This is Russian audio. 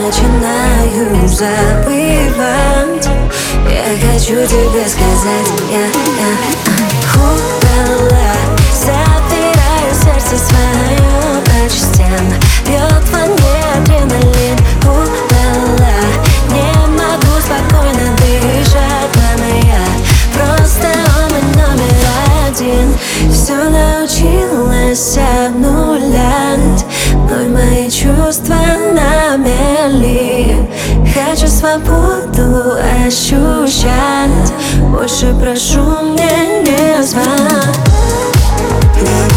начинаю забывать. Я хочу тебе сказать, Ху-ла-ла, забираю сердце свое по частям. Бьет во мне адреналин. Ху-ла-ла, не могу спокойно дышать, мама, я просто он мой номер один. Все научилась обнулять, но мои чувства на мели. Хочу свободу ощущать, больше прошу мне не звонить.